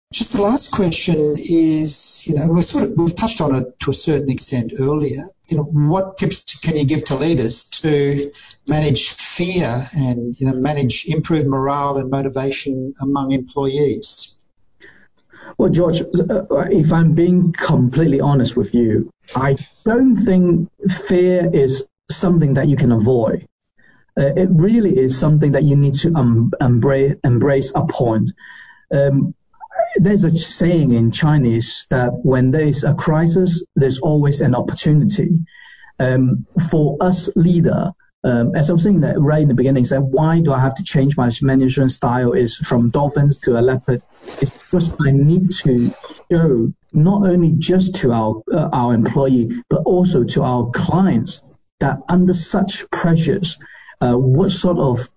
Just the last question is, we've touched on it to a certain extent earlier. What tips can you give to leaders to manage fear and, improve morale and motivation among employees? Well, George, if I'm being completely honest with you, I don't think fear is something that you can avoid. It really is something that you need to embrace upon. There's a saying in Chinese that when there is a crisis, there's always an opportunity. For us leader, as I was saying that right in the beginning, said why do I have to change my management style? Is from dolphins to a leopard. It's because I need to show not only just to our employee, but also to our clients that under such pressures, what sort of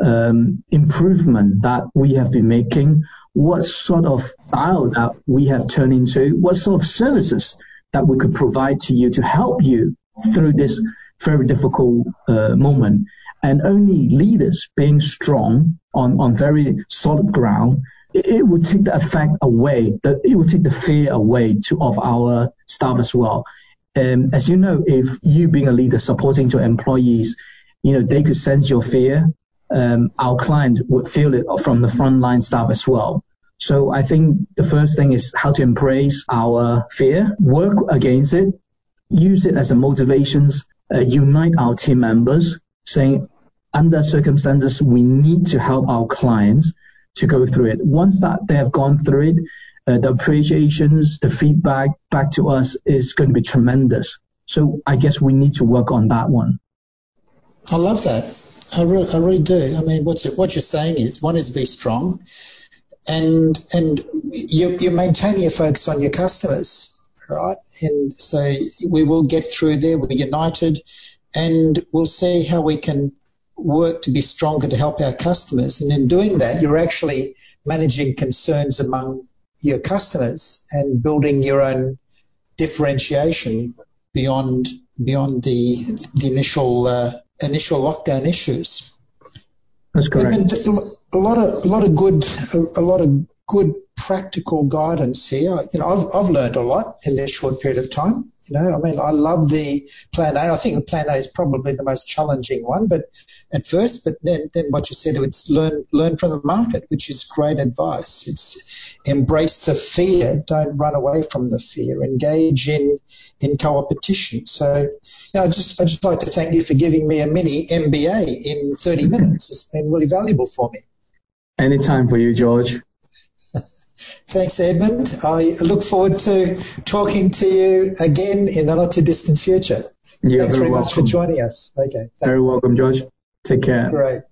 improvement that we have been making, what sort of style that we have turned into, what sort of services that we could provide to you to help you through this very difficult moment. And only leaders being strong on very solid ground, it would take the effect away, it would take the fear away of our staff as well. As you know, if you being a leader supporting your employees, they could sense your fear. Our client would feel it from the frontline staff as well. So I think the first thing is how to embrace our fear, work against it, use it as a motivations, unite our team members, saying under circumstances we need to help our clients to go through it. Once that they have gone through it, the appreciations, the feedback back to us is going to be tremendous. So I guess we need to work on that one. I love that. I really do. I mean, what you're saying is, one is be strong, and you're maintaining your focus on your customers, right? And so we will get through there. We're united, and we'll see how we can work to be stronger to help our customers. And in doing that, you're actually managing concerns among your customers and building your own differentiation beyond the initial lockdown issues. That's correct. A lot of good practical guidance here. I've learned a lot in this short period of time. I love the plan A. I think the plan A is probably the most challenging one, but then what you said, it's learn from the market, which is great advice. It's embrace the fear, don't run away from the fear, engage in co-opetition. So I'd just like to thank you for giving me a mini MBA in 30 minutes. It's been really valuable for me. Anytime for you, George. Thanks, Edmund. I look forward to talking to you again in the not too distant future. Thanks very much for joining us. Okay. Thanks. Very welcome, George. Take care. Great.